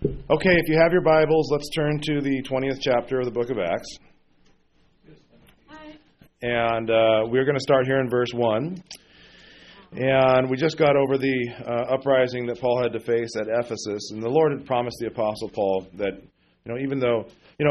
Okay, if you have your Bibles, let's turn to the 20th chapter of the book of Acts. And we're going to start here in verse 1. And we just got over the uprising that Paul had to face at Ephesus. And the Lord had promised the Apostle Paul that, even though,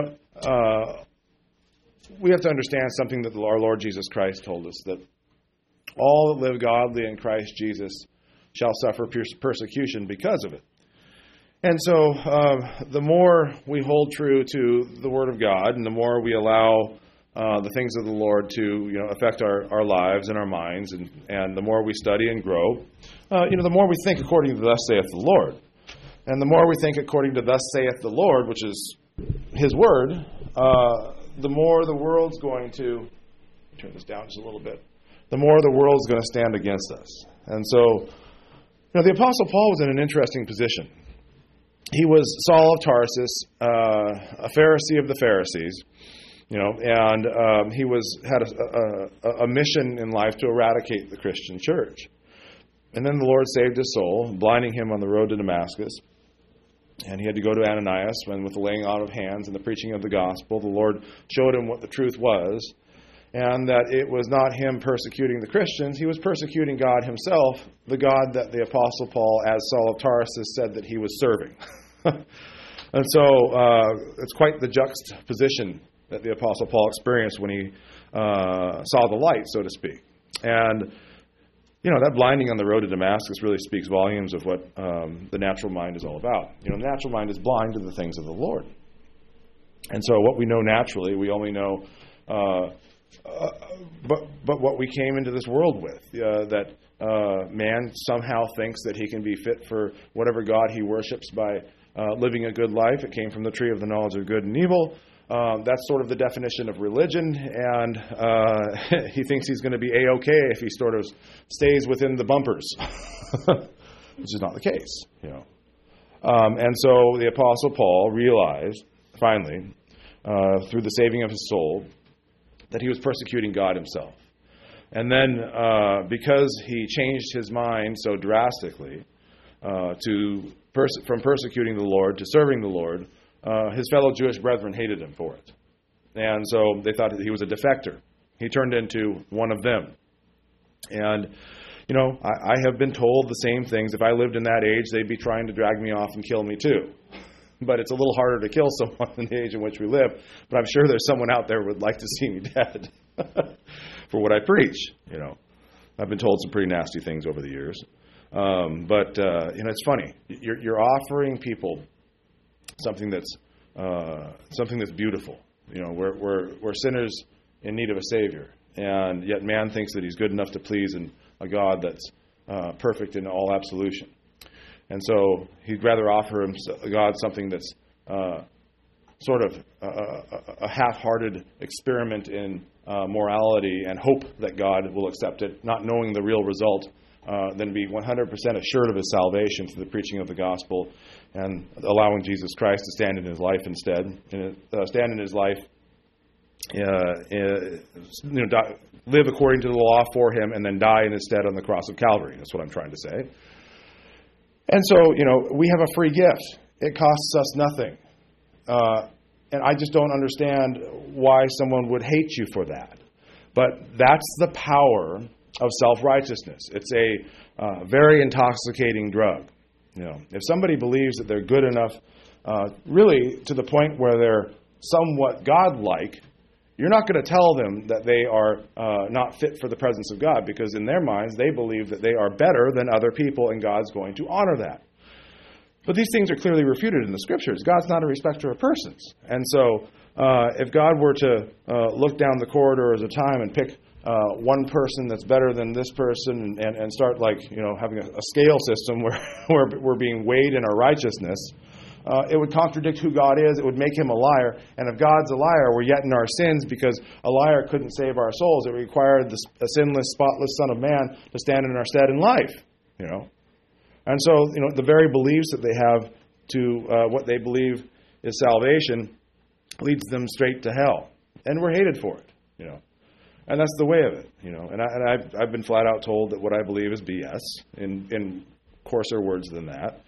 we have to understand something that our Lord Jesus Christ told us, that all that live godly in Christ Jesus shall suffer persecution because of it. And so the more we hold true to the Word of God, and the more we allow the things of the Lord to affect our lives and our minds, and the more we study and grow, the more we think according to thus saith the Lord. And the more we think according to thus saith the Lord, which is His Word, the more the world's going to, turn this down just a little bit, the more the world's going to stand against us. And so, the Apostle Paul was in an interesting position. He was Saul of Tarsus, a Pharisee of the Pharisees, and he had a mission in life to eradicate the Christian church. And then the Lord saved his soul, blinding him on the road to Damascus. And he had to go to Ananias, when with the laying on of hands and the preaching of the gospel, the Lord showed him what the truth was, and that it was not him persecuting the Christians, he was persecuting God himself, the God that the Apostle Paul, as Saul of Tarsus, said that he was serving. And so it's quite the juxtaposition that the Apostle Paul experienced when he saw the light, so to speak. And, that blinding on the road to Damascus really speaks volumes of what the natural mind is all about. The natural mind is blind to the things of the Lord. And so what we know naturally, we only know but what we came into this world with, that man somehow thinks that he can be fit for whatever God he worships by living a good life. It came from the tree of the knowledge of good and evil. That's sort of the definition of religion, and he thinks he's going to be A-okay if he sort of stays within the bumpers, which is not the case. And so the Apostle Paul realized, finally, through the saving of his soul, that he was persecuting God himself. And then, because he changed his mind so drastically from persecuting the Lord to serving the Lord, his fellow Jewish brethren hated him for it. And so they thought that he was a defector. He turned into one of them. And, I have been told the same things. If I lived in that age, they'd be trying to drag me off and kill me too. But it's a little harder to kill someone in the age in which we live. But I'm sure there's someone out there who would like to see me dead for what I preach. I've been told some pretty nasty things over the years. But it's funny. You're offering people something that's beautiful. We're sinners in need of a Savior, and yet man thinks that he's good enough to please a God that's perfect in all absolution. And so he'd rather offer God something that's sort of a half-hearted experiment in morality and hope that God will accept it, not knowing the real result, than be 100% assured of his salvation through the preaching of the gospel and allowing Jesus Christ to stand in his life instead. Stand in his life, live according to the law for him, and then die in his stead on the cross of Calvary. That's what I'm trying to say. And so, we have a free gift. It costs us nothing. And I just don't understand why someone would hate you for that. But that's the power of self-righteousness. It's a very intoxicating drug. If somebody believes that they're good enough, really to the point where they're somewhat God-like, you're not going to tell them that they are not fit for the presence of God, because in their minds they believe that they are better than other people, and God's going to honor that. But these things are clearly refuted in the Scriptures. God's not a respecter of persons. And so if God were to look down the corridors of time and pick one person that's better than this person and start having a scale system where we're being weighed in our righteousness, it would contradict who God is. It would make him a liar. And if God's a liar, we're yet in our sins, because a liar couldn't save our souls. It required a sinless, spotless Son of Man to stand in our stead in life. And so, the very beliefs that they have to what they believe is salvation leads them straight to hell. And we're hated for it, And that's the way of it, And I've been flat out told that what I believe is BS, in coarser words than that.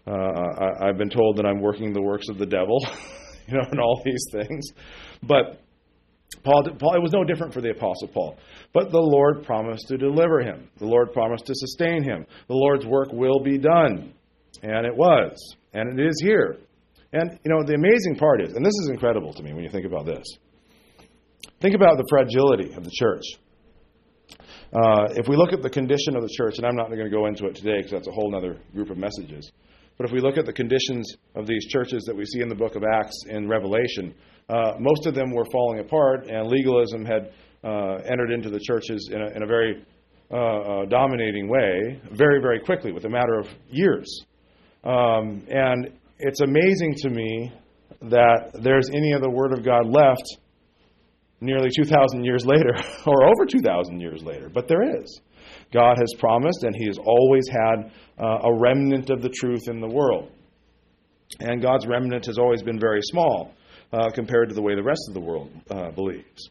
I've been told that I'm working the works of the devil, and all these things. But Paul, it was no different for the Apostle Paul. But the Lord promised to deliver him. The Lord promised to sustain him. The Lord's work will be done. And it was. And it is here. And, the amazing part is, and this is incredible to me when you think about this. Think about the fragility of the church. If we look at the condition of the church, and I'm not going to go into it today because that's a whole other group of messages, but if we look at the conditions of these churches that we see in the book of Acts and Revelation, most of them were falling apart, and legalism had entered into the churches in a very dominating way, very, very quickly, with a matter of years. And it's amazing to me that there's any of the Word of God left nearly 2,000 years later, or over 2,000 years later. But there is. God has promised, and He has always had a remnant of the truth in the world. And God's remnant has always been very small compared to the way the rest of the world believes.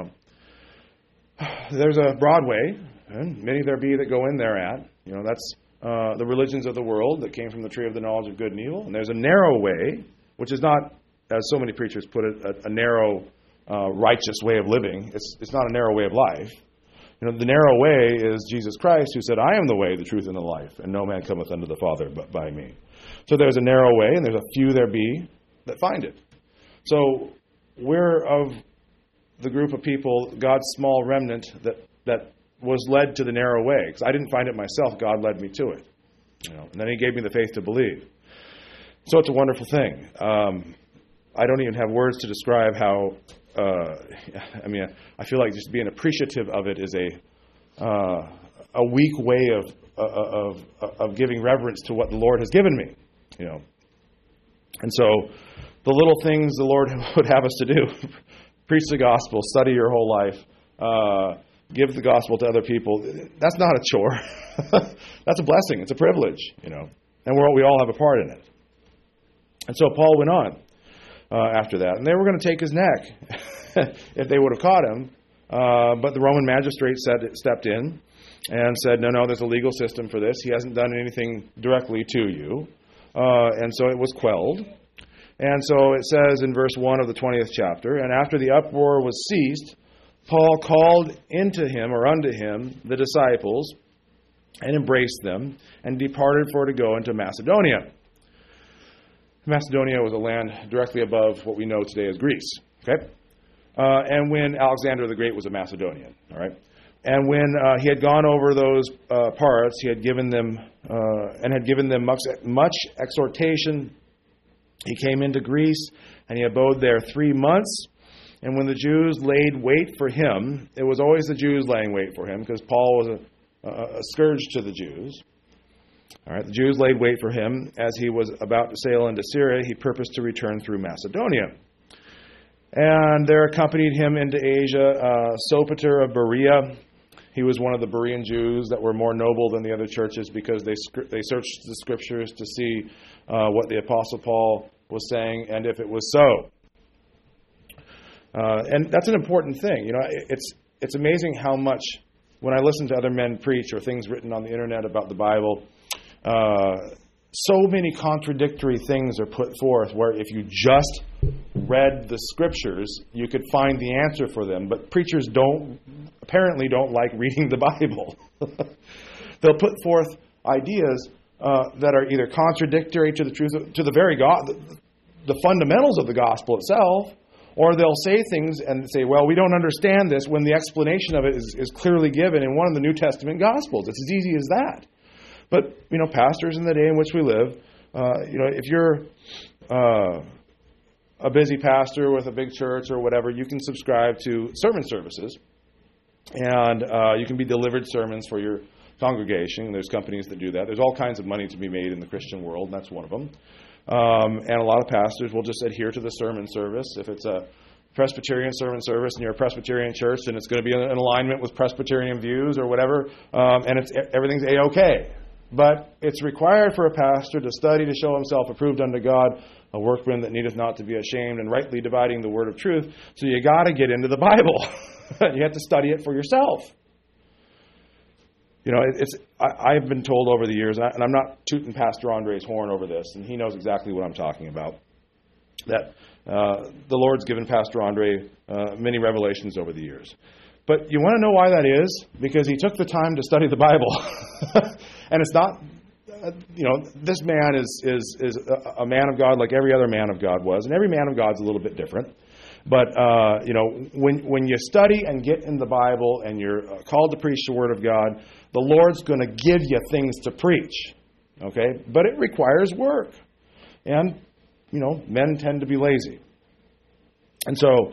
There's a broad way, and many there be that go in thereat. That's the religions of the world that came from the tree of the knowledge of good and evil. And there's a narrow way, which is not, as so many preachers put it, a narrow, righteous way of living. It's not a narrow way of life. The narrow way is Jesus Christ, who said, I am the way, the truth, and the life, and no man cometh unto the Father but by me. So there's a narrow way, and there's a few there be that find it. So we're of the group of people, God's small remnant, that was led to the narrow way. Because I didn't find it myself, God led me to it. And then He gave me the faith to believe. So it's a wonderful thing. I don't even have words to describe how, I feel like just being appreciative of it is a weak way of giving reverence to what the Lord has given me. And so the little things the Lord would have us to do, preach the gospel, study your whole life, give the gospel to other people, that's not a chore. That's a blessing. It's a privilege, and we all have a part in it. And so Paul went on after that, and they were going to take his neck if they would have caught him, but the Roman magistrate stepped in and said, no, there's a legal system for this. He hasn't done anything directly to you. And so it was quelled. And so it says in verse 1 of the 20th chapter, and after the uproar was ceased, Paul called unto him the disciples, and embraced them, and departed for to go into Macedonia. Macedonia was a land directly above what we know today as Greece. Okay? And when Alexander the Great was a Macedonian. All right? And when he had gone over those parts, he had given them much exhortation. He came into Greece, and he abode there 3 months. And when the Jews laid wait for him, it was always the Jews laying wait for him, because Paul was a scourge to the Jews. All right, the Jews laid wait for him. As he was about to sail into Syria, he purposed to return through Macedonia. And there accompanied him into Asia Sopater of Berea. He was one of the Berean Jews that were more noble than the other churches, because they searched the Scriptures to see what the Apostle Paul was saying and if it was so. And that's an important thing. It's amazing how much, when I listen to other men preach or things written on the internet about the Bible, so many contradictory things are put forth where if you just read the Scriptures, you could find the answer for them. But preachers apparently don't like reading the Bible. They'll put forth ideas that are either contradictory to the truth, to the very God, the fundamentals of the gospel itself, or they'll say things and say, well, we don't understand this, when the explanation of it is clearly given in one of the New Testament Gospels. It's as easy as that. But, pastors in the day in which we live, if you're a busy pastor with a big church or whatever, you can subscribe to sermon services. And you can be delivered sermons for your congregation. There's companies that do that. There's all kinds of money to be made in the Christian world, and that's one of them. And a lot of pastors will just adhere to the sermon service. If it's a Presbyterian sermon service and you're a Presbyterian church, then it's going to be in alignment with Presbyterian views or whatever, and everything's A-okay. But it's required for a pastor to study to show himself approved unto God, a workman that needeth not to be ashamed, and rightly dividing the word of truth. So you got to get into the Bible. You have to study it for yourself. I've been told over the years, and I'm not tooting Pastor Andre's horn over this, and he knows exactly what I'm talking about, that the Lord's given Pastor Andre many revelations over the years. But you want to know why that is? Because he took the time to study the Bible. And it's not, this man is a man of God like every other man of God was. And every man of God's a little bit different. But, when you study and get in the Bible and you're called to preach the Word of God, the Lord's going to give you things to preach. Okay? But it requires work. And, men tend to be lazy. And so,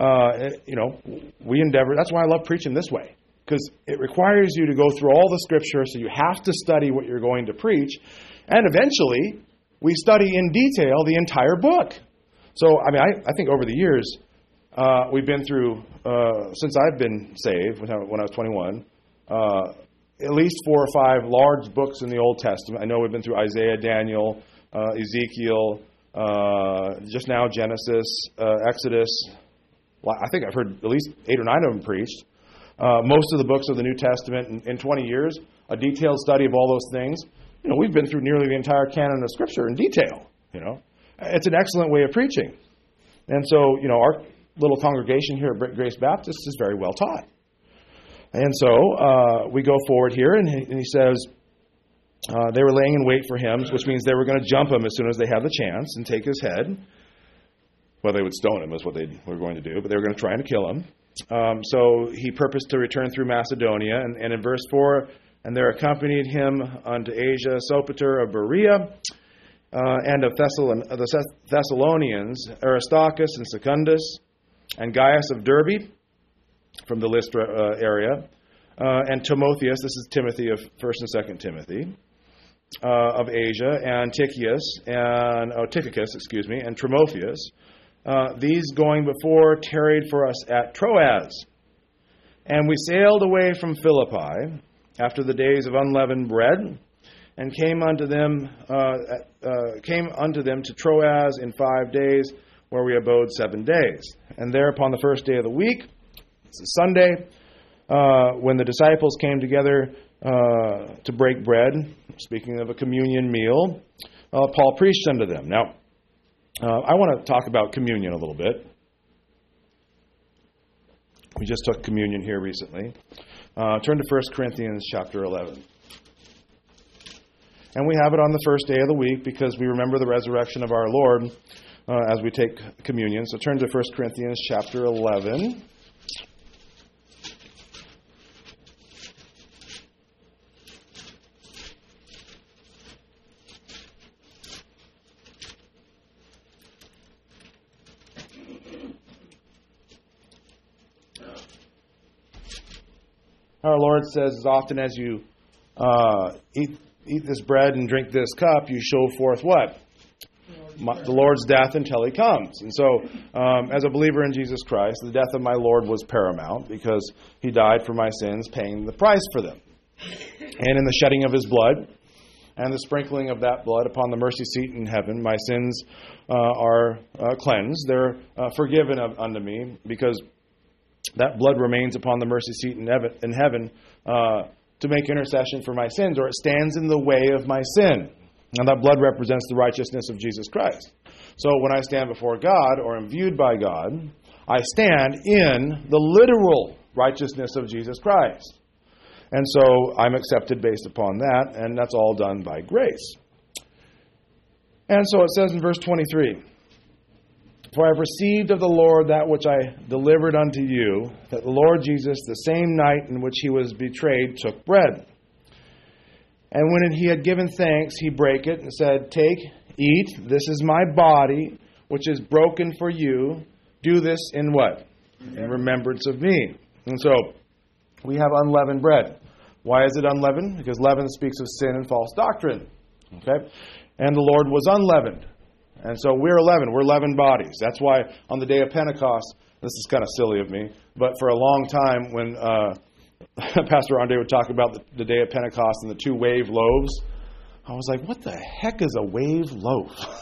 we endeavor. That's why I love preaching this way. Because it requires you to go through all the Scripture, so you have to study what you're going to preach. And eventually, we study in detail the entire book. So, I think over the years, we've been through, since I've been saved, when I was 21, at least 4 or 5 large books in the Old Testament. I know we've been through Isaiah, Daniel, Ezekiel, just now Genesis, Exodus. Well, I think I've heard at least 8 or 9 of them preached. Most of the books of the New Testament in 20 years, a detailed study of all those things. We've been through nearly the entire canon of Scripture in detail. It's an excellent way of preaching. And so, our little congregation here at Grace Baptist is very well taught. And so, we go forward here, and he says, they were laying in wait for him, which means they were going to jump him as soon as they had the chance and take his head. Well, they would stone him is what they were going to do, but they were going to try and kill him. So he purposed to return through Macedonia. And in verse 4, and there accompanied him unto Asia Sopater of Berea, and of the Thessalonians, Aristarchus and Secundus, and Gaius of Derbe, from the Lystra area, and Timotheus, this is Timothy of 1st and 2nd Timothy, of Asia, and Tychicus, and Timotheus. These going before tarried for us at Troas. And we sailed away from Philippi after the days of unleavened bread, and came unto them to Troas in 5 days, where we abode 7 days. And there upon the first day of the week, it's a Sunday, when the disciples came together to break bread, speaking of a communion meal, Paul preached unto them. Now, I want to talk about communion a little bit. We just took communion here recently. Turn to 1 Corinthians chapter 11. And we have it on the first day of the week because we remember the resurrection of our Lord as we take communion. So turn to 1 Corinthians chapter 11. Our Lord says, as often as you eat this bread and drink this cup, you show forth what? The Lord's death until He comes. And so, as a believer in Jesus Christ, the death of my Lord was paramount because He died for my sins, paying the price for them. And in the shedding of His blood and the sprinkling of that blood upon the mercy seat in heaven, my sins are cleansed. They're forgiven unto me because that blood remains upon the mercy seat in heaven to make intercession for my sins, or it stands in the way of my sin. And that blood represents the righteousness of Jesus Christ. So when I stand before God, or am viewed by God, I stand in the literal righteousness of Jesus Christ. And so I'm accepted based upon that, and that's all done by grace. And so it says in verse 23, for I have received of the Lord that which I delivered unto you, that the Lord Jesus, the same night in which He was betrayed, took bread. And when He had given thanks, He brake it and said, take, eat, this is my body, which is broken for you. Do this in what? In remembrance of me. And so, we have unleavened bread. Why is it unleavened? Because leaven speaks of sin and false doctrine. Okay? And the Lord was unleavened. And so we're leavened. We're leavened bodies. That's why on the day of Pentecost, this is kind of silly of me, but for a long time when Pastor Andre would talk about the day of Pentecost and the 2 wave loaves, I was like, what the heck is a wave loaf?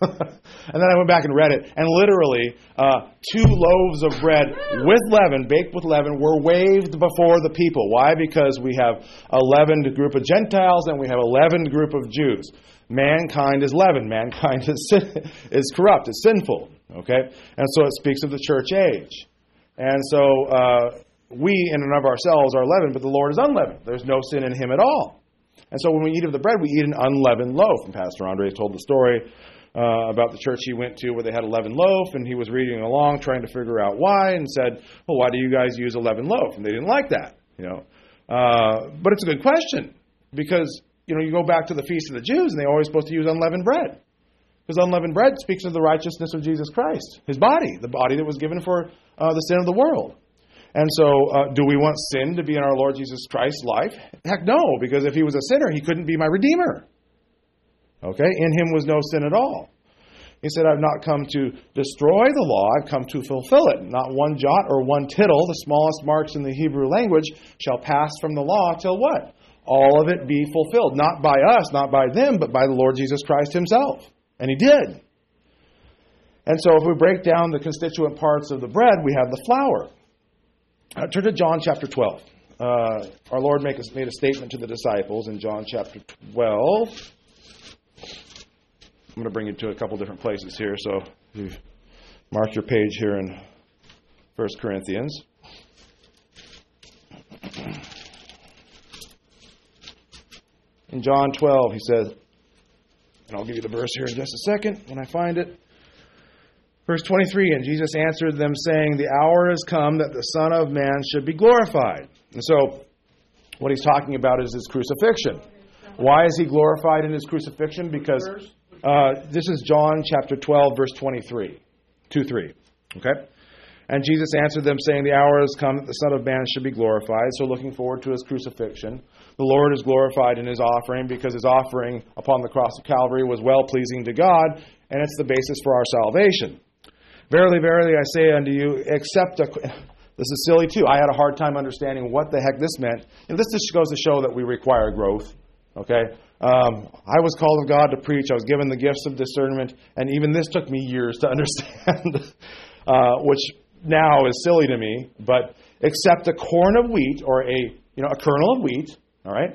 And then I went back and read it, and literally 2 loaves of bread with leaven, baked with leaven, were waved before the people. Why? Because we have a leavened group of Gentiles and we have a leavened group of Jews. Mankind is leavened. Mankind is corrupt. It's sinful. Okay? And so it speaks of the church age. And so we in and of ourselves are leavened, but the Lord is unleavened. There's no sin in Him at all. And so when we eat of the bread, we eat an unleavened loaf. And Pastor Andre told the story about the church he went to where they had a leavened loaf, and he was reading along trying to figure out why, and said, well, why do you guys use a leavened loaf? And they didn't like that. But it's a good question, because you go back to the Feast of the Jews, and they're always supposed to use unleavened bread. Because unleavened bread speaks of the righteousness of Jesus Christ, His body, the body that was given for the sin of the world. And so, do we want sin to be in our Lord Jesus Christ's life? Heck no, because if He was a sinner, He couldn't be my Redeemer. Okay? In Him was no sin at all. He said, I've not come to destroy the law, I've come to fulfill it. Not one jot or one tittle, the smallest marks in the Hebrew language, shall pass from the law till what? All of it be fulfilled. Not by us, not by them, but by the Lord Jesus Christ Himself. And He did. And so if we break down the constituent parts of the bread, we have the flour. Turn to John chapter 12. Our Lord made a statement to the disciples in John chapter 12. I'm going to bring you to a couple different places here, so you mark your page here in 1 Corinthians. In John 12, he says, and I'll give you the verse here in just a second when I find it. Verse 23, and Jesus answered them, saying, the hour has come that the Son of Man should be glorified. And so, what he's talking about is His crucifixion. Why is He glorified in His crucifixion? Because this is John chapter 12, verse 23. 2-3. Okay? And Jesus answered them, saying, the hour has come that the Son of Man should be glorified. So looking forward to His crucifixion. The Lord is glorified in His offering because His offering upon the cross of Calvary was well-pleasing to God, and it's the basis for our salvation. Verily, verily, I say unto you, except this is silly too. I had a hard time understanding what the heck this meant. And this just goes to show that we require growth. Okay? I was called of God to preach. I was given the gifts of discernment. And even this took me years to understand, which now is silly to me. But except a corn of wheat or a kernel of wheat, all right,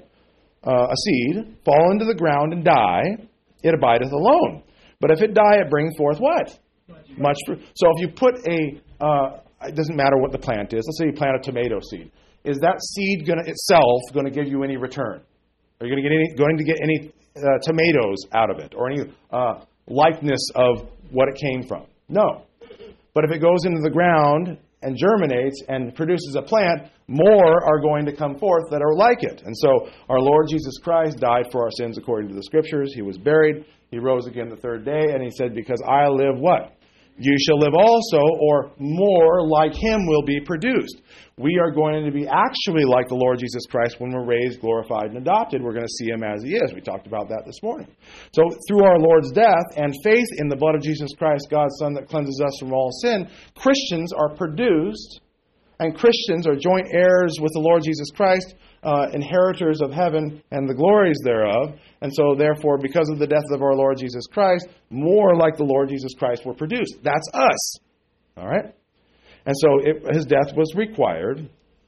a seed, fall into the ground and die, it abideth alone. But if it die, it bring forth what? Much fruit. So if you put it doesn't matter what the plant is. Let's say you plant a tomato seed. Is that seed itself going to give you any return? Are you going to get any tomatoes out of it or any likeness of what it came from? No. But if it goes into the ground and germinates and produces a plant, more are going to come forth that are like it. And so our Lord Jesus Christ died for our sins according to the Scriptures. He was buried. He rose again the third day. And He said, because I live what? You shall live also, or more like Him will be produced. We are going to be actually like the Lord Jesus Christ when we're raised, glorified, and adopted. We're going to see Him as He is. We talked about that this morning. So through our Lord's death and faith in the blood of Jesus Christ, God's Son that cleanses us from all sin, Christians are produced, and Christians are joint heirs with the Lord Jesus Christ, inheritors of heaven and the glories thereof. And so, therefore, because of the death of our Lord Jesus Christ, more like the Lord Jesus Christ were produced. That's us. All right? And so, His death was required.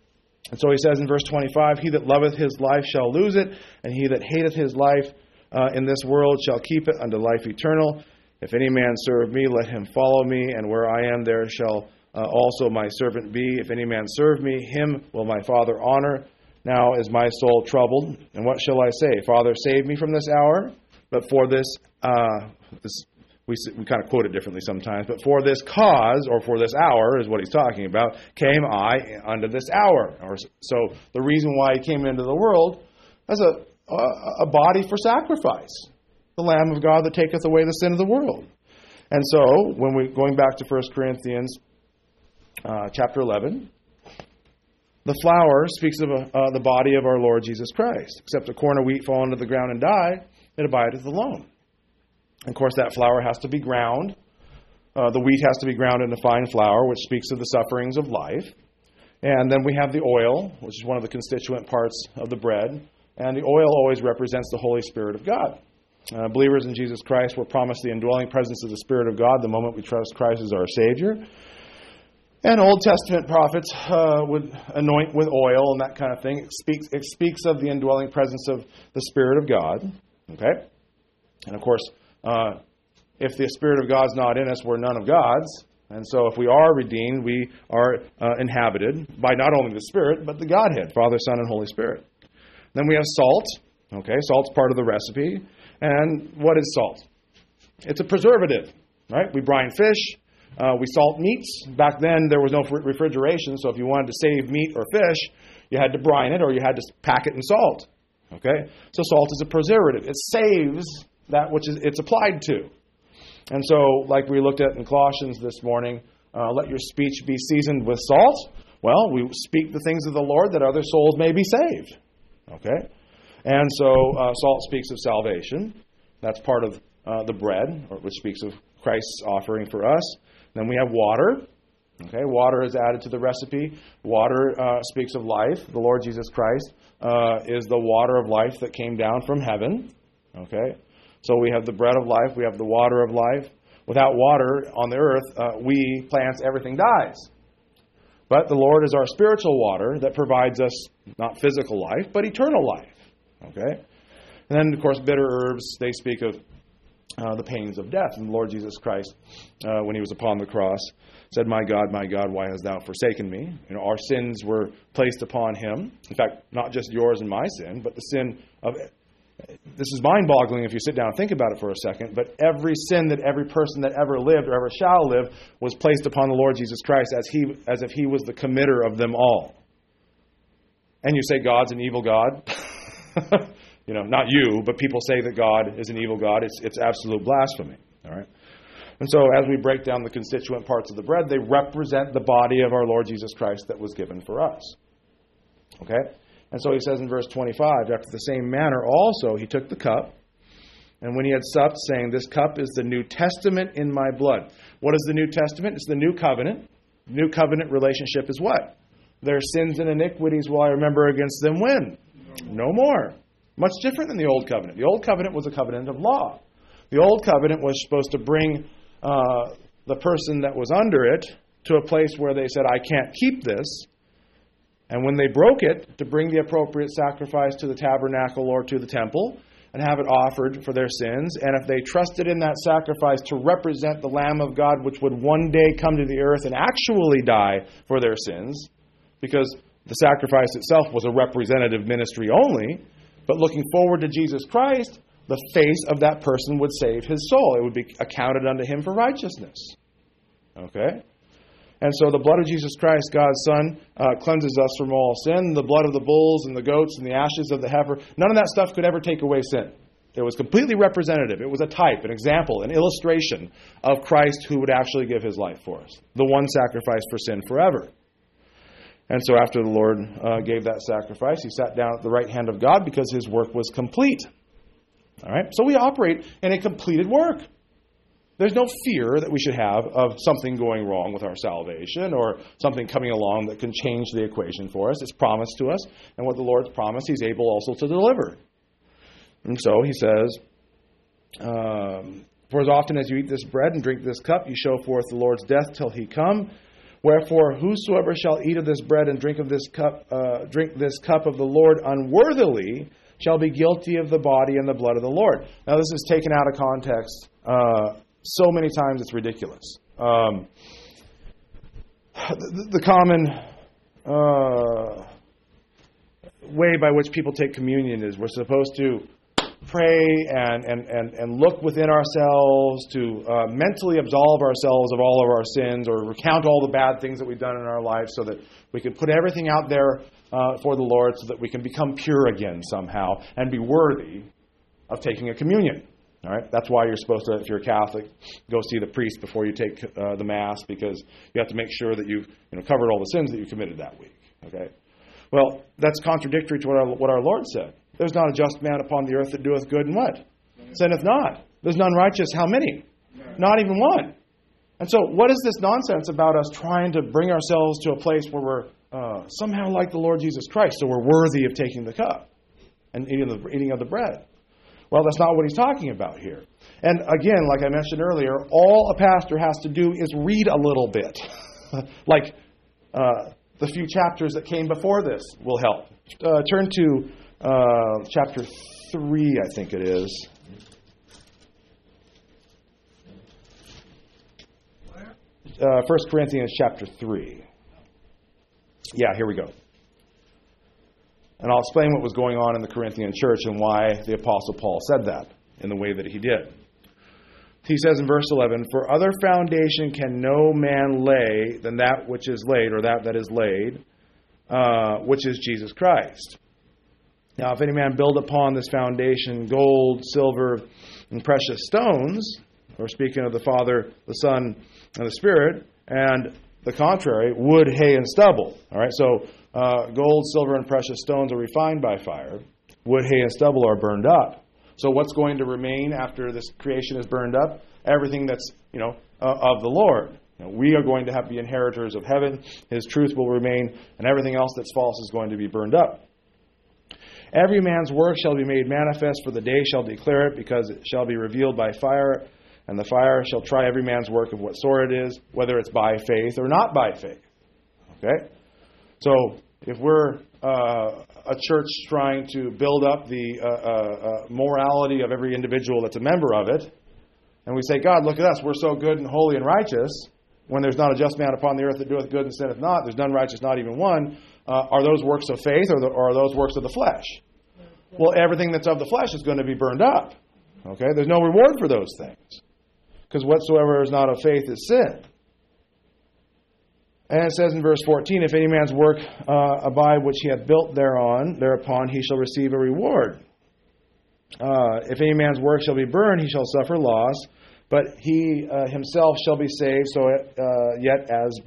And so He says in verse 25, he that loveth his life shall lose it, and he that hateth his life in this world shall keep it unto life eternal. If any man serve me, let him follow me, and where I am, there shall also my servant be. If any man serve me, him will my Father honor. Now is my soul troubled, and what shall I say? Father, save me from this hour. But for this we kind of quote it differently sometimes, but for this cause, or for this hour, is what he's talking about, came I unto this hour. So the reason why He came into the world as a body for sacrifice, the Lamb of God that taketh away the sin of the world. And so, when we going back to 1 Corinthians chapter 11, the flour speaks of the body of our Lord Jesus Christ. Except a corn of wheat fall into the ground and die, it abideth alone. And of course, that flour has to be ground. The wheat has to be ground into fine flour, which speaks of the sufferings of life. And then we have the oil, which is one of the constituent parts of the bread. And the oil always represents the Holy Spirit of God. Believers in Jesus Christ were promised the indwelling presence of the Spirit of God the moment we trust Christ as our Savior. And Old Testament prophets would anoint with oil and that kind of thing. It speaks of the indwelling presence of the Spirit of God. Okay? And of course, if the Spirit of God's not in us, we're none of God's. And so if we are redeemed, we are inhabited by not only the Spirit, but the Godhead, Father, Son, and Holy Spirit. Then we have salt. Okay, salt's part of the recipe. And what is salt? It's a preservative, right? We brine fish. We salt meats. Back then, there was no refrigeration, so if you wanted to save meat or fish, you had to brine it or you had to pack it in salt. Okay? So salt is a preservative. It saves that which it's applied to. And so, like we looked at in Colossians this morning, let your speech be seasoned with salt. Well, we speak the things of the Lord that other souls may be saved. Okay? And so salt speaks of salvation. That's part of the bread, which speaks of Christ's offering for us. Then we have water. Okay, water is added to the recipe. Water speaks of life. The Lord Jesus Christ is the water of life that came down from heaven. Okay, so we have the bread of life. We have the water of life. Without water on the earth, we, plants, everything dies. But the Lord is our spiritual water that provides us not physical life, but eternal life. Okay, and then of course bitter herbs. They speak of the pains of death. And the Lord Jesus Christ, when he was upon the cross, said, my God, why hast thou forsaken me? You know, our sins were placed upon him. In fact, not just yours and my sin, but the sin of... This is mind-boggling if you sit down and think about it for a second, but every sin that every person that ever lived or ever shall live was placed upon the Lord Jesus Christ as if he was the committer of them all. And you say God's an evil God? You know, not you, but people say that God is an evil God. It's absolute blasphemy. All right. And so as we break down the constituent parts of the bread, they represent the body of our Lord Jesus Christ that was given for us. Okay? And so he says in verse 25, after the same manner also he took the cup, and when he had supped, saying, this cup is the New Testament in my blood. What is the New Testament? It's the New Covenant. New Covenant relationship is what? Their sins and iniquities will I remember against them when? No more. Much different than the Old Covenant. The Old Covenant was a covenant of law. The Old Covenant was supposed to bring the person that was under it to a place where they said, I can't keep this. And when they broke it, to bring the appropriate sacrifice to the tabernacle or to the temple and have it offered for their sins. And if they trusted in that sacrifice to represent the Lamb of God, which would one day come to the earth and actually die for their sins, because the sacrifice itself was a representative ministry only, but looking forward to Jesus Christ, the face of that person would save his soul. It would be accounted unto him for righteousness. Okay? And so the blood of Jesus Christ, God's Son, cleanses us from all sin. The blood of the bulls and the goats and the ashes of the heifer, none of that stuff could ever take away sin. It was completely representative. It was a type, an example, an illustration of Christ who would actually give his life for us. The one sacrifice for sin forever. And so after the Lord gave that sacrifice, he sat down at the right hand of God because his work was complete. All right? So we operate in a completed work. There's no fear that we should have of something going wrong with our salvation or something coming along that can change the equation for us. It's promised to us. And what the Lord's promised, he's able also to deliver. And so he says, for as often as you eat this bread and drink this cup, you show forth the Lord's death till he come. Wherefore, whosoever shall eat of this bread and drink this cup of the Lord unworthily shall be guilty of the body and the blood of the Lord. Now, this is taken out of context so many times it's ridiculous. The common way by which people take communion is we're supposed to pray and look within ourselves to mentally absolve ourselves of all of our sins or recount all the bad things that we've done in our life so that we can put everything out there for the Lord so that we can become pure again somehow and be worthy of taking a communion. All right, that's why you're supposed to, if you're a Catholic, go see the priest before you take the Mass, because you have to make sure that you've covered all the sins that you committed that week. Okay, well, that's contradictory to what our Lord said. There's not a just man upon the earth that doeth good and what? Sinneth not. There's none righteous. How many? Not even one. And so what is this nonsense about us trying to bring ourselves to a place where we're somehow like the Lord Jesus Christ, so we're worthy of taking the cup and eating of the bread? Well, that's not what he's talking about here. And again, like I mentioned earlier, all a pastor has to do is read a little bit. Like the few chapters that came before this will help. Turn to chapter 3, I think it is. Where? 1 Corinthians chapter 3. Yeah, here we go. And I'll explain what was going on in the Corinthian church and why the Apostle Paul said that in the way that he did. He says in verse 11, "For other foundation can no man lay than that which is laid," or that is laid, which is Jesus Christ. Now, if any man build upon this foundation gold, silver, and precious stones, or speaking of the Father, the Son, and the Spirit, and the contrary, wood, hay, and stubble. All right, so gold, silver, and precious stones are refined by fire. Wood, hay, and stubble are burned up. So what's going to remain after this creation is burned up? Everything that's, of the Lord. We are going to have to be inheritors of heaven. His truth will remain, and everything else that's false is going to be burned up. Every man's work shall be made manifest, for the day shall declare it, because it shall be revealed by fire, and the fire shall try every man's work of what sort it is, whether it's by faith or not by faith. Okay? So, if we're a church trying to build up the morality of every individual that's a member of it, and we say, God, look at us, we're so good and holy and righteous, when there's not a just man upon the earth that doeth good and sinneth not, there's none righteous, not even one, are those works of faith or are those works of the flesh? Well, everything that's of the flesh is going to be burned up. Okay? There's no reward for those things. Because whatsoever is not of faith is sin. And it says in verse 14, "If any man's work abide which he hath built thereupon he shall receive a reward. If any man's work shall be burned, he shall suffer loss, but he himself shall be saved, as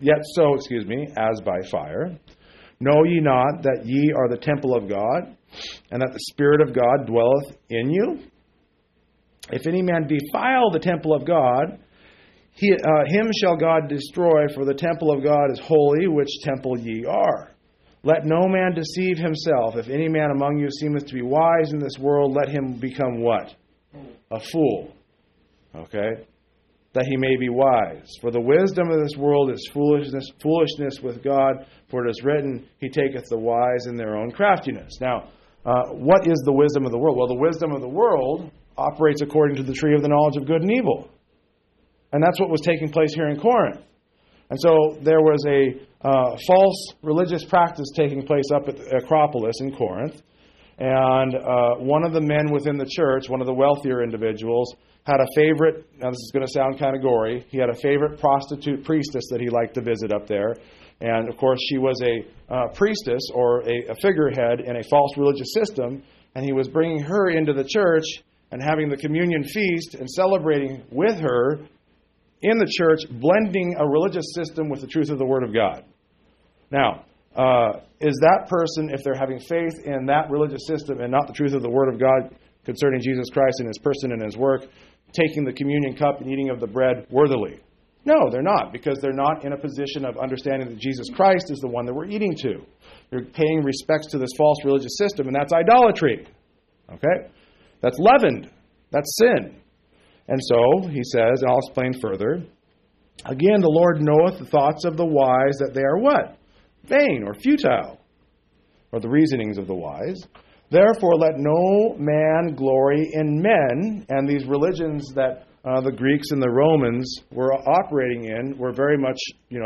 by fire. Know ye not that ye are the temple of God, and that the Spirit of God dwelleth in you? If any man defile the temple of God, him shall God destroy, for the temple of God is holy, which temple ye are. Let no man deceive himself. If any man among you seemeth to be wise in this world, let him become what? A fool. Okay? That he may be wise. For the wisdom of this world is foolishness with God, for it is written, He taketh the wise in their own craftiness." Now, what is the wisdom of the world? Well, the wisdom of the world operates according to the tree of the knowledge of good and evil. And that's what was taking place here in Corinth. And so there was a false religious practice taking place up at the Acropolis in Corinth. And one of the men within the church, one of the wealthier individuals, had a favorite, now this is going to sound kind of gory, he had a favorite prostitute priestess that he liked to visit up there. And of course she was a priestess or a figurehead in a false religious system. And he was bringing her into the church and having the communion feast and celebrating with her in the church, blending a religious system with the truth of the Word of God. Now, is that person, if they're having faith in that religious system and not the truth of the Word of God concerning Jesus Christ and His person and His work, taking the communion cup and eating of the bread worthily? No, they're not, because they're not in a position of understanding that Jesus Christ is the one that we're eating to. They're paying respects to this false religious system, and that's idolatry. Okay? That's leavened. That's sin. And so, he says, and I'll explain further, again, the Lord knoweth the thoughts of the wise, that they are what? Vain or futile, or the reasonings of the wise. Therefore, let no man glory in men. And these religions that the Greeks and the Romans were operating in were very much,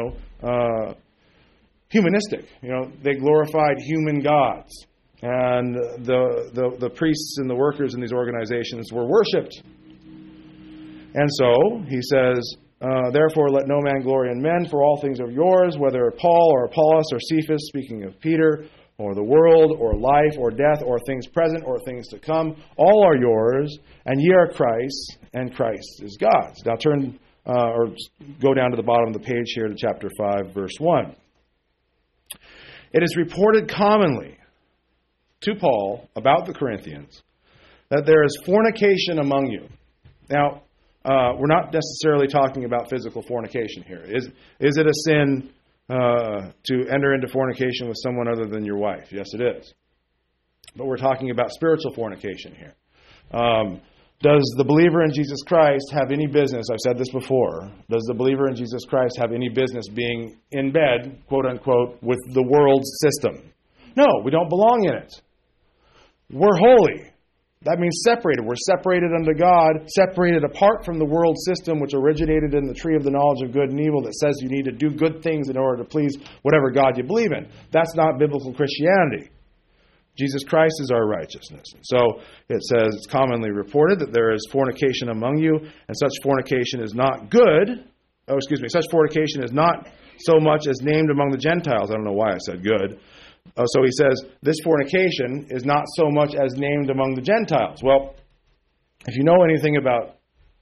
humanistic. They glorified human gods. And the priests and the workers in these organizations were worshipped. And so, he says, therefore let no man glory in men, for all things are yours, whether Paul or Apollos or Cephas, speaking of Peter, or the world, or life, or death, or things present, or things to come, all are yours, and ye are Christ's, and Christ is God's. Now turn, or go down to the bottom of the page here to chapter 5, verse 1. It is reported commonly to Paul about the Corinthians that there is fornication among you. Now, we're not necessarily talking about physical fornication here. Is it a sin to enter into fornication with someone other than your wife? Yes, it is. But we're talking about spiritual fornication here. Does the believer in Jesus Christ have any business, I've said this before, does the believer in Jesus Christ have any business being in bed, quote unquote, with the world's system? No, we don't belong in it. We're holy. That means separated. We're separated unto God, separated apart from the world system which originated in the tree of the knowledge of good and evil that says you need to do good things in order to please whatever God you believe in. That's not biblical Christianity. Jesus Christ is our righteousness. So it says, it's commonly reported that there is fornication among you, and such fornication is not good. Such fornication is not so much as named among the Gentiles. I don't know why I said good. So he says, this fornication is not so much as named among the Gentiles. Well, if you know anything about,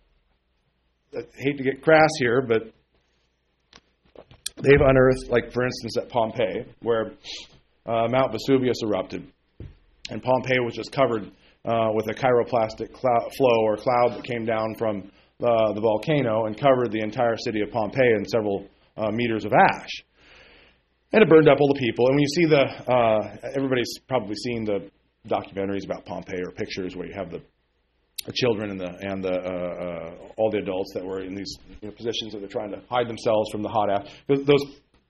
I hate to get crass here, but they've unearthed, like for instance at Pompeii, where Mount Vesuvius erupted. And Pompeii was just covered with a chiroplastic flow or cloud that came down from the volcano and covered the entire city of Pompeii in several meters of ash. And it burned up all the people. And when you see everybody's probably seen the documentaries about Pompeii or pictures where you have the children and all the adults that were in these positions that they're trying to hide themselves from the hot ash. Those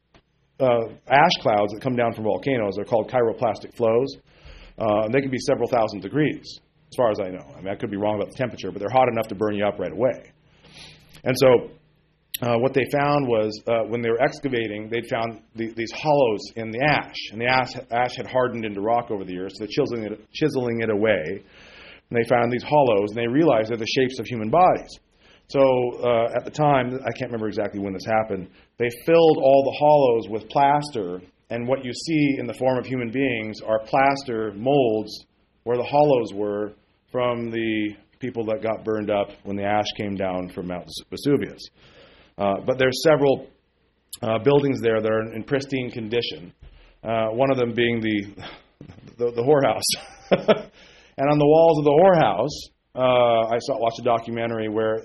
ash clouds that come down from volcanoes are called chiroplastic flows. And they can be several thousand degrees, as far as I know. I mean, I could be wrong about the temperature, but they're hot enough to burn you up right away. And so what they found was when they were excavating, they'd found these hollows in the ash. And the ash had hardened into rock over the years, so they're chiseling it away. And they found these hollows, and they realized they're the shapes of human bodies. So at the time, I can't remember exactly when this happened, they filled all the hollows with plaster. And what you see in the form of human beings are plaster molds where the hollows were from the people that got burned up when the ash came down from Mount Vesuvius. But there's several buildings there that are in pristine condition. One of them being the whorehouse. And on the walls of the whorehouse, I watched a documentary where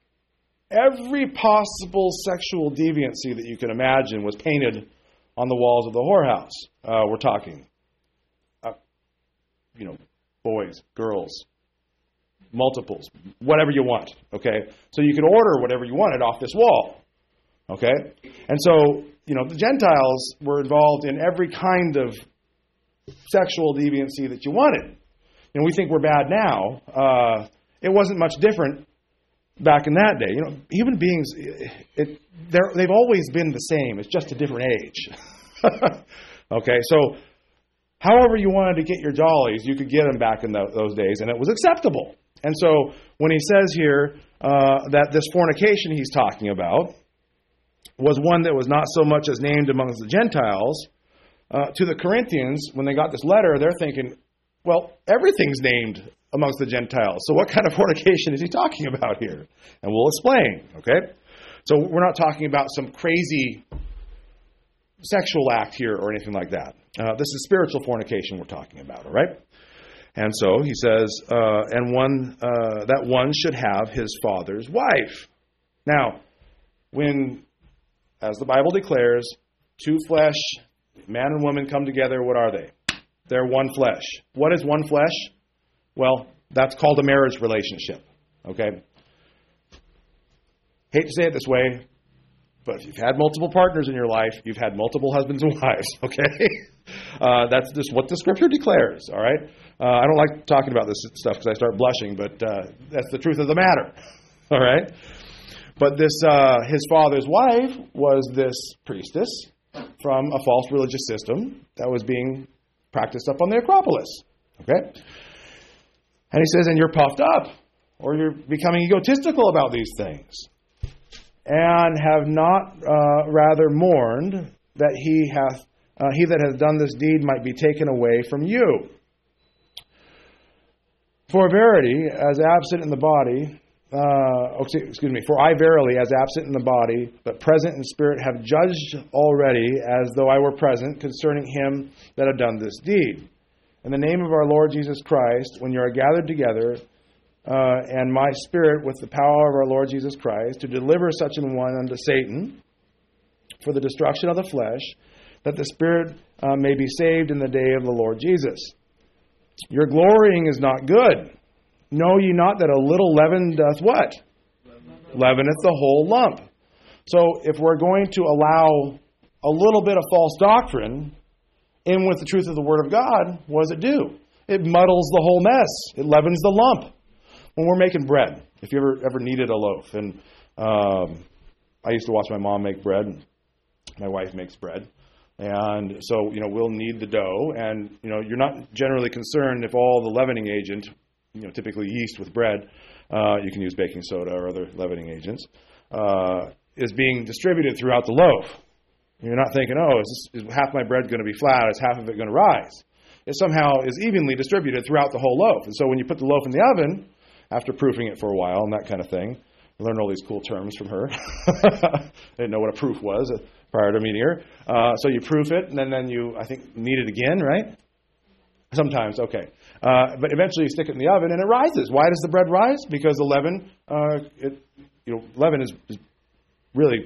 every possible sexual deviancy that you can imagine was painted on the walls of the whorehouse. We're talking, boys, girls, multiples, whatever you want, okay? So you can order whatever you wanted off this wall, okay? And so, the Gentiles were involved in every kind of sexual deviancy that you wanted. And we think we're bad now. It wasn't much different back in that day. Human beings, they've always been the same. It's just a different age. Okay, so however you wanted to get your jollies, you could get them back in those days, and it was acceptable. And so when he says here that this fornication he's talking about was one that was not so much as named amongst the Gentiles, to the Corinthians, when they got this letter, they're thinking, well, everything's named amongst the Gentiles. So what kind of fornication is he talking about here? And we'll explain, okay? So we're not talking about some crazy sexual act here or anything like that. This is spiritual fornication we're talking about, all right? And so he says, that one should have his father's wife. Now, when, as the Bible declares, two flesh, man and woman come together, what are they? They're one flesh. What is one flesh? Well, that's called a marriage relationship, okay? Hate to say it this way, but if you've had multiple partners in your life, you've had multiple husbands and wives, okay? That's just what the Scripture declares, all right? I don't like talking about this stuff because I start blushing, but that's the truth of the matter, all right? But this, his father's wife was this priestess from a false religious system that was being practiced up on the Acropolis, okay? And he says, and you're puffed up, or you're becoming egotistical about these things, and have not rather mourned that he that hath done this deed might be taken away from you. For verily, as absent in the body, for I verily, as absent in the body, but present in spirit, have judged already, as though I were present, concerning him that had done this deed. In the name of our Lord Jesus Christ, when you are gathered together, and my spirit with the power of our Lord Jesus Christ, to deliver such an one unto Satan, for the destruction of the flesh, that the spirit may be saved in the day of the Lord Jesus. Your glorying is not good. Know ye not that a little leaven doth what? Leaveneth the whole lump. So if we're going to allow a little bit of false doctrine in with the truth of the Word of God, what does it do? It muddles the whole mess. It leavens the lump. When we're making bread, if you ever kneaded a loaf, and I used to watch my mom make bread. My wife makes bread. And so, we'll knead the dough, and, you're not generally concerned if all the leavening agent, typically yeast with bread, you can use baking soda or other leavening agents, is being distributed throughout the loaf. You're not thinking, is half my bread going to be flat? Is half of it going to rise? It somehow is evenly distributed throughout the whole loaf. And so when you put the loaf in the oven, after proofing it for a while and that kind of thing, I learned all these cool terms from her. I didn't know what a proof was prior to meeting her. So you proof it, and then you, I think, knead it again, right? Sometimes, okay. But eventually you stick it in the oven, and it rises. Why does the bread rise? Because the leaven, leaven is really,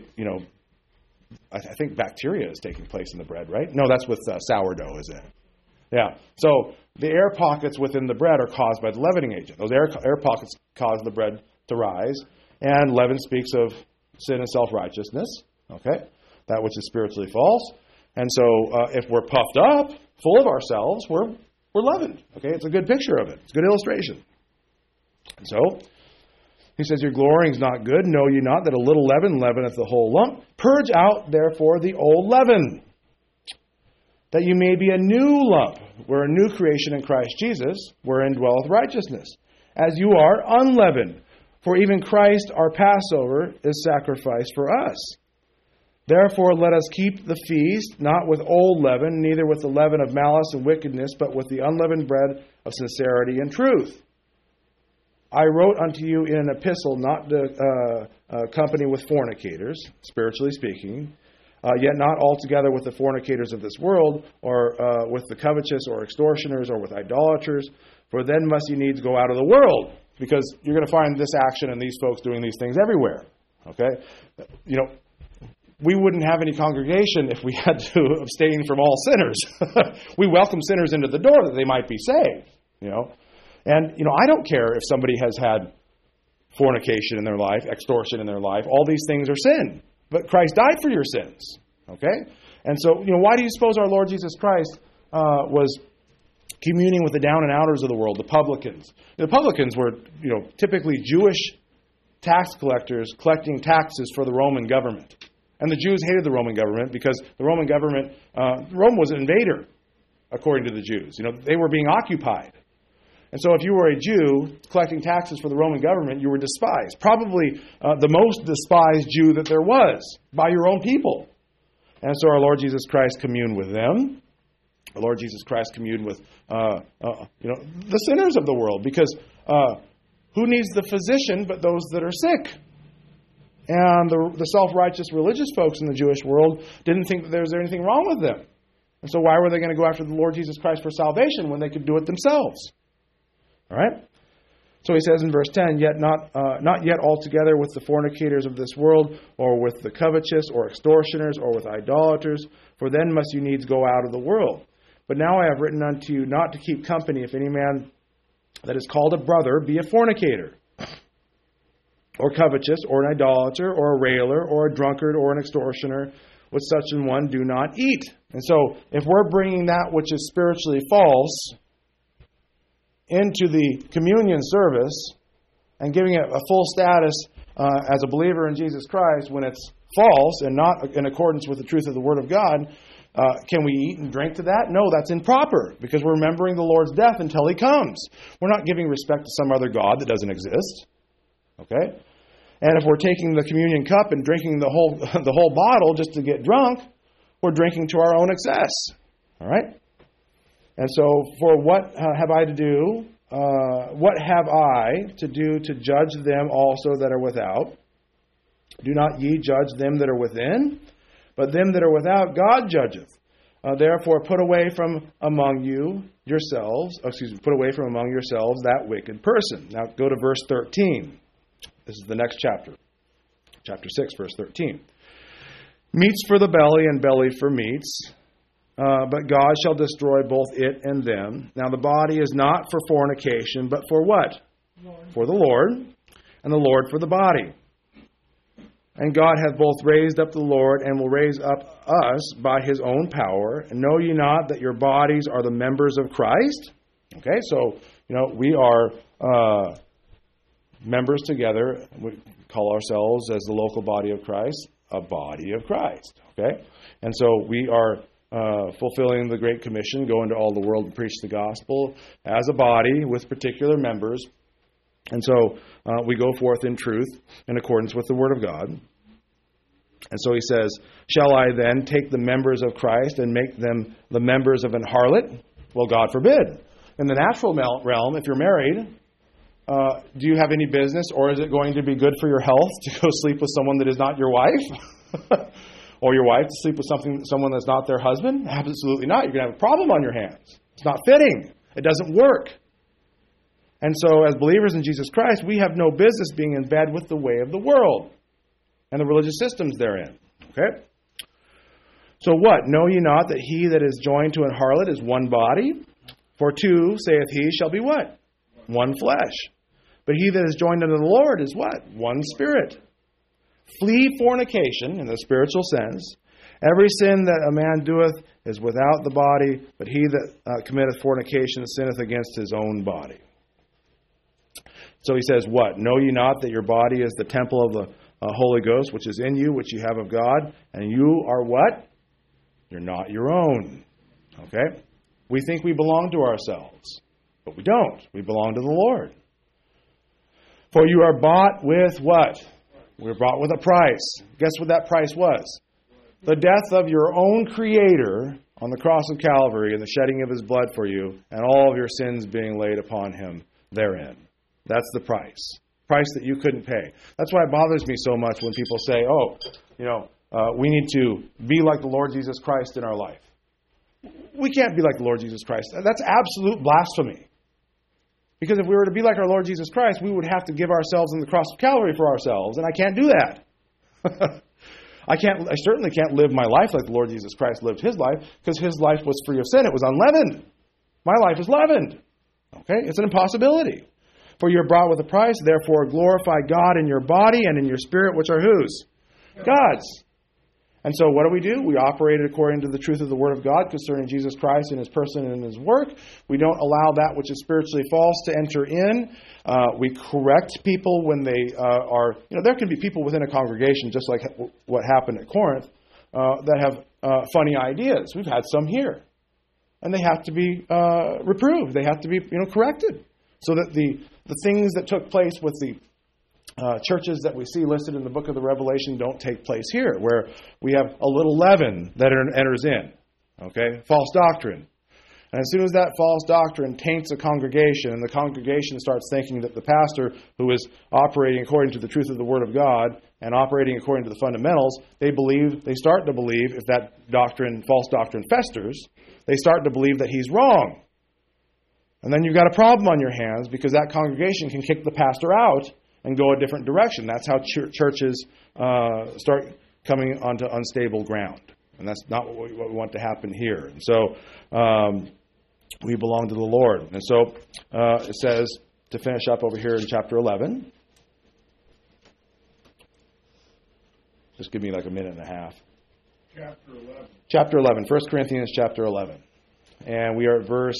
I think bacteria is taking place in the bread, right? No, that's with sourdough, isn't it? Yeah. So the air pockets within the bread are caused by the leavening agent. Those air pockets cause the bread to rise. And leaven speaks of sin and self-righteousness, okay? That which is spiritually false. And so if we're puffed up, full of ourselves, we're leavened, okay? It's a good picture of it. It's a good illustration. And so he says, your glorying is not good. Know ye not that a little leaven leaveneth the whole lump? Purge out, therefore, the old leaven, that you may be a new lump. We're a new creation in Christ Jesus, wherein dwelleth righteousness, as you are unleavened. For even Christ, our Passover, is sacrificed for us. Therefore, let us keep the feast, not with old leaven, neither with the leaven of malice and wickedness, but with the unleavened bread of sincerity and truth. I wrote unto you in an epistle not to company with fornicators, spiritually speaking, yet not altogether with the fornicators of this world, or with the covetous, or extortioners, or with idolaters, for then must ye needs go out of the world. Because you're going to find this action and these folks doing these things everywhere. Okay? We wouldn't have any congregation if we had to abstain from all sinners. We welcome sinners into the door that they might be saved. And, I don't care if somebody has had fornication in their life, extortion in their life. All these things are sin. But Christ died for your sins. Okay? And so, why do you suppose our Lord Jesus Christ was communing with the down and outers of the world, the publicans? The publicans were, typically Jewish tax collectors collecting taxes for the Roman government. And the Jews hated the Roman government because the Roman government, Rome was an invader, according to the Jews. They were being occupied. And so if you were a Jew collecting taxes for the Roman government, you were despised. Probably the most despised Jew that there was by your own people. And so our Lord Jesus Christ communed with them. Our Lord Jesus Christ communed with the sinners of the world. Because who needs the physician but those that are sick? And the self-righteous religious folks in the Jewish world didn't think that there was anything wrong with them. And so why were they going to go after the Lord Jesus Christ for salvation when they could do it themselves? All right? So he says in verse 10, yet not yet altogether with the fornicators of this world, or with the covetous, or extortioners, or with idolaters, for then must you needs go out of the world. But now I have written unto you not to keep company if any man that is called a brother be a fornicator, or covetous, or an idolater, or a railer, or a drunkard, or an extortioner. With such an one do not eat. And so if we're bringing that which is spiritually false into the communion service and giving it a full status as a believer in Jesus Christ when it's false and not in accordance with the truth of the Word of God, can we eat and drink to that? No, that's improper because we're remembering the Lord's death until He comes. We're not giving respect to some other God that doesn't exist. Okay? And if we're taking the communion cup and drinking the whole bottle just to get drunk, we're drinking to our own excess. All right? And so, for what have I to do? What have I to do to judge them also that are without? Do not ye judge them that are within? But them that are without, God judgeth. Therefore, put away from among yourselves that wicked person. Now, go to verse 13. This is the next chapter. Chapter 6, verse 13. Meats for the belly and belly for meats. But God shall destroy both it and them. Now the body is not for fornication, but for what? for the Lord, and the Lord for the body. And God hath both raised up the Lord, and will raise up us by his own power. And know ye not that your bodies are the members of Christ? Okay, so, we are members together. We call ourselves, as the local body of Christ, a body of Christ. Okay? And so we are fulfilling the Great Commission, go into all the world and preach the gospel as a body with particular members. And so we go forth in truth in accordance with the Word of God. And so he says, shall I then take the members of Christ and make them the members of an harlot? Well, God forbid. In the natural realm, if you're married, do you have any business, or is it going to be good for your health to go sleep with someone that is not your wife? Or your wife to sleep with someone that's not their husband? Absolutely not. You're going to have a problem on your hands. It's not fitting. It doesn't work. And so as believers in Jesus Christ, we have no business being in bed with the way of the world and the religious systems therein. Okay? So what? Know ye not that he that is joined to an harlot is one body? For two, saith he, shall be what? One flesh. But he that is joined unto the Lord is what? One spirit. Flee fornication, in the spiritual sense. Every sin that a man doeth is without the body, but he that committeth fornication sinneth against his own body. So he says, what? Know ye not that your body is the temple of the Holy Ghost, which is in you, which you have of God, and you are what? You're not your own. Okay? We think we belong to ourselves, but we don't. We belong to the Lord. For you are bought with what? We were bought with a price. Guess what that price was? The death of your own Creator on the cross of Calvary and the shedding of his blood for you, and all of your sins being laid upon him therein. That's the price. Price that you couldn't pay. That's why it bothers me so much when people say, we need to be like the Lord Jesus Christ in our life. We can't be like the Lord Jesus Christ. That's absolute blasphemy. Because if we were to be like our Lord Jesus Christ, we would have to give ourselves on the cross of Calvary for ourselves, and I can't do that. I certainly can't live my life like the Lord Jesus Christ lived his life, because his life was free of sin. It was unleavened. My life is leavened. Okay? It's an impossibility. For you are bought with a price, therefore glorify God in your body and in your spirit, which are whose? God's. And so what do? We operate according to the truth of the Word of God concerning Jesus Christ and his person and his work. We don't allow that which is spiritually false to enter in. We correct people when they are... there can be people within a congregation, just like what happened at Corinth, that have funny ideas. We've had some here. And they have to be reproved. They have to be corrected. So that the things that took place with the churches that we see listed in the book of the Revelation don't take place here, where we have a little leaven that enters in. Okay? False doctrine. And as soon as that false doctrine taints a congregation, and the congregation starts thinking that the pastor, who is operating according to the truth of the Word of God and operating according to the fundamentals, they start to believe, if that false doctrine festers, they start to believe that he's wrong. And then you've got a problem on your hands, because that congregation can kick the pastor out and go a different direction. That's how churches start coming onto unstable ground. And that's not what we want to happen here. And so we belong to the Lord. And so it says, to finish up over here in chapter 11. Just give me like a minute and a half. Chapter 11. Chapter 11. 1 Corinthians chapter 11. And we are at verse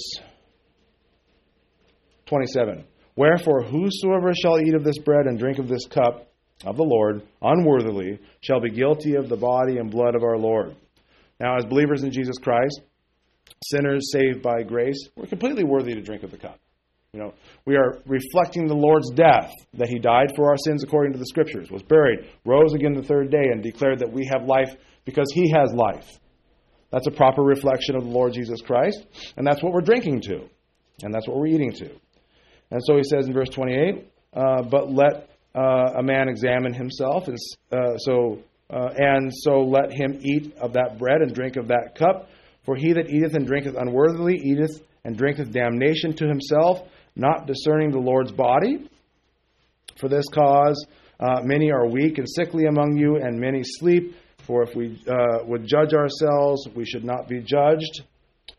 27. Wherefore, whosoever shall eat of this bread and drink of this cup of the Lord unworthily shall be guilty of the body and blood of our Lord. Now, as believers in Jesus Christ, sinners saved by grace, we're completely worthy to drink of the cup. We are reflecting the Lord's death, that he died for our sins according to the Scriptures, was buried, rose again the third day, and declared that we have life because he has life. That's a proper reflection of the Lord Jesus Christ, and that's what we're drinking to, and that's what we're eating to. And so he says in verse 28, but let a man examine himself, and so let him eat of that bread and drink of that cup. For he that eateth and drinketh unworthily eateth and drinketh damnation to himself, not discerning the Lord's body. For this cause many are weak and sickly among you, and many sleep. For if we would judge ourselves, we should not be judged.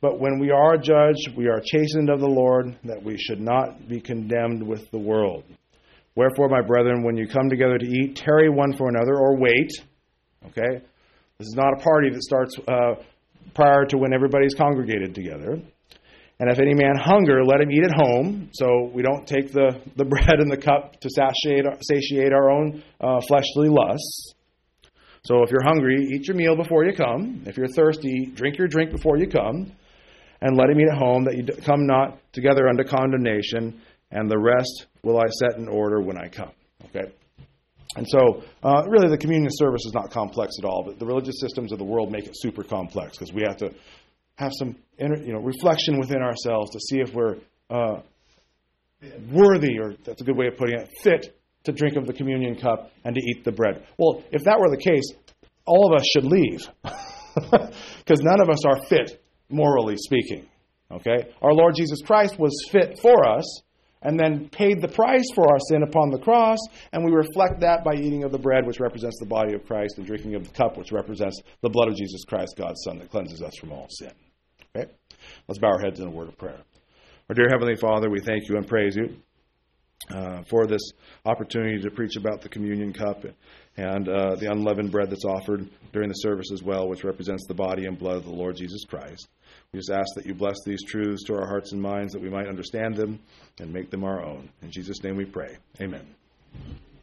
But when we are judged, we are chastened of the Lord, that we should not be condemned with the world. Wherefore, my brethren, when you come together to eat, tarry one for another, or wait. Okay? This is not a party that starts prior to when everybody's congregated together. And if any man hunger, let him eat at home. So we don't take the bread and the cup to satiate our own fleshly lusts. So if you're hungry, eat your meal before you come. If you're thirsty, drink your drink before you come. And let him eat at home, that you come not together unto condemnation, and the rest will I set in order when I come. Okay? And so, really, the communion service is not complex at all, but the religious systems of the world make it super complex, because we have to have some reflection within ourselves to see if we're worthy, or that's a good way of putting it, fit to drink of the communion cup and to eat the bread. Well, if that were the case, all of us should leave, because none of us are fit, morally speaking. Okay? Our Lord Jesus Christ was fit for us, and then paid the price for our sin upon the cross, and we reflect that by eating of the bread, which represents the body of Christ, and drinking of the cup, which represents the blood of Jesus Christ, God's Son, that cleanses us from all sin. Okay? Let's bow our heads in a word of prayer. Our dear Heavenly Father, we thank you and praise you for this opportunity to preach about the communion cup and the unleavened bread that's offered during the service as well, which represents the body and blood of the Lord Jesus Christ. We just ask that you bless these truths to our hearts and minds, that we might understand them and make them our own. In Jesus' name we pray. Amen.